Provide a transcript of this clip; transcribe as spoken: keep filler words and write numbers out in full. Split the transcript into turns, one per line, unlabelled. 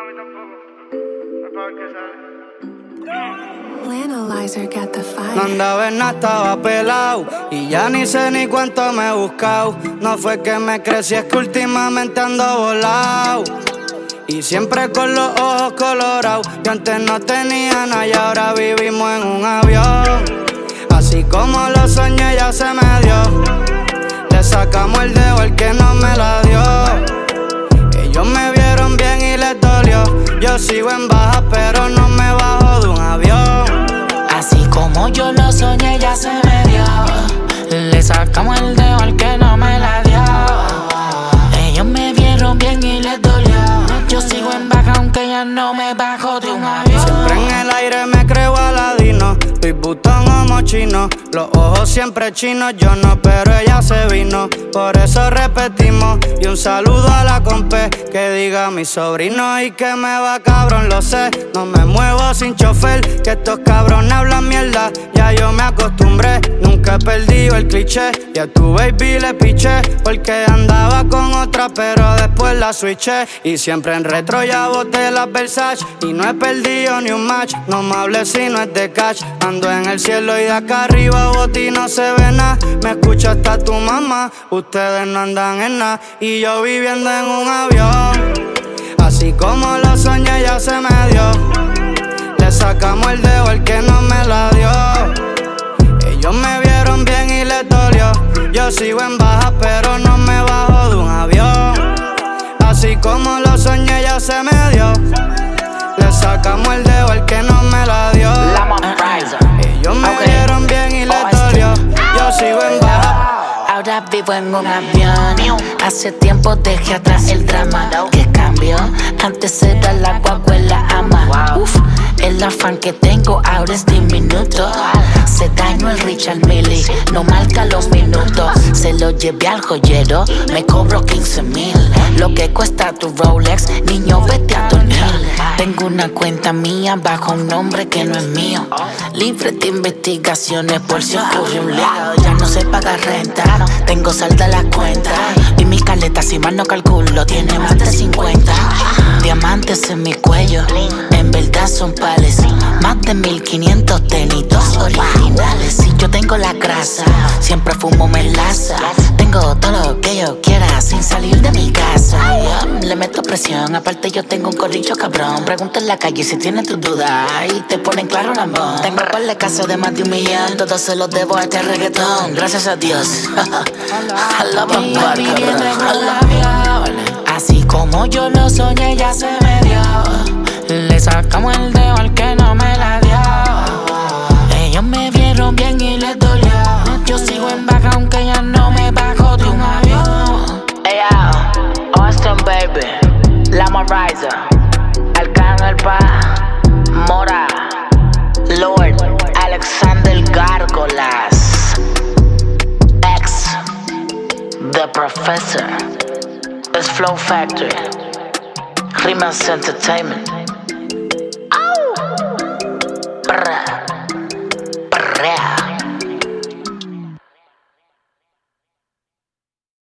mí tampoco. Es para ver qué sale.
Analyzer got the fire.
No andaba en nada, estaba pelado y ya ni sé ni cuánto me he buscado. No fue que me crecí, es que últimamente ando volado y siempre con los ojos colorados. Yo antes no tenía nada y ahora vivimos en un avión. Así como lo soñé ya se me dio. Le sacamos el dedo al que no me la dio. Ellos me vieron bien y les dolió. Yo sigo en baja pero no me bajo de un avión.
Así como yo lo soñé ya se me dio. Le sacamos el dedo al que no me la dio. Ellos me vieron bien y les dolió. Yo sigo en baja aunque ya no me bajo de un avión.
Siempre en el aire me creo aladino. Estoy butón o mochino. Los ojos siempre chinos, yo no, pero ella se vino. Por eso repetimos. Y un saludo a la compe. Que diga mi sobrino y que me va cabrón, lo sé. No me muevo sin chofer. Que estos cabrones hablan mierda. Ya yo me acostumbré. Nunca he perdido el cliché. Y a tu baby le piché. Porque andaba con otra, pero después la switché. Y siempre en retro ya boté las Versace. Y no he perdido ni un match. No me hables si no es de catch. Ando en el cielo y de acá arriba boti no se ve nada. Me escucha hasta tu mamá. Ustedes no andan en nada. Y yo viviendo en un avión. Así como lo soñé ya se me dio. Le sacamos el dedo al que no me la dio. Ellos me vieron bien y les dolió. Yo sigo en baja pero no me bajo de un avión. Así como lo soñé ya se me dio. Le sacamos el dedo al que no me la dio. Ellos me okay. vieron bien y les dolió. Yo sigo en baja.
Ahora vivo en un avión. Hace tiempo dejé atrás el drama. ¿Qué cambió? Antes era la guagua y la ama. Uf, el afán que tengo ahora es diminuto. Se dañó el Richard Mille, no marca los minutos. Se lo llevé al joyero, me cobro quince mil. Lo que cuesta tu Rolex, niño, vete a dormir. Tengo una cuenta mía bajo un nombre que no es mío. Libre de investigaciones por si ocurre un lío. Ya no se paga renta, tengo salda la cuenta. Y mi caleta, si mal no calculo, tiene más de cincuenta. Diamantes en mi cuello, en verdad son pales. Más de mil quinientos tenitos originales. Si yo tengo la grasa, siempre fumo melaza. Tengo todo lo que yo quiera sin salir de mi casa. Le meto presión, aparte yo tengo un corrillo cabrón. Pregunta en la calle si tienes tus dudas y te ponen claro un amor. Tengo un par de casos de más de un millón, todos se los debo a este reggaetón. Gracias a Dios. I love a bar, cabrón. Así como yo lo soñé ya se me dio. Le sacamos el dedo al que no me la dio. Ellos me vieron bien y les dolió. Yo sigo en baja aunque ya no me bajo de un avión. Hey, yo, Austin baby, Lama Riser, Arcángel Pa, Mora, Lord, Alexander Gárgolas, X, The Professor, it's Flow Factory, Rimas Entertainment.